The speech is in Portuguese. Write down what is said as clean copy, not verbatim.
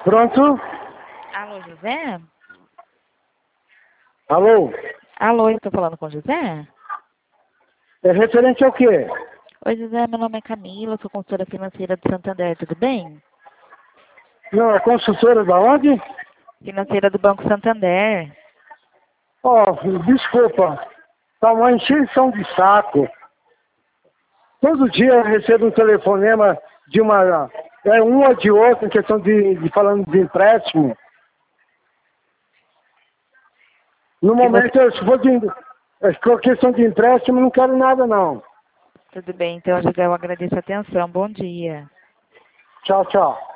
Pronto? Alô, José? Alô? Alô, eu estou falando com o José? É referente ao quê? Oi, José, meu nome é Camila, sou consultora financeira do Santander, tudo bem? Não, a consultora da onde? Financeira do Banco Santander. Desculpa. Tá uma encheção de saco. Todo dia eu recebo um telefonema de uma... um ou de outro, em questão de falando de empréstimo. No momento, se for questão de empréstimo, não quero nada, não. Tudo bem, então, José, eu agradeço a atenção. Bom dia. Tchau, tchau.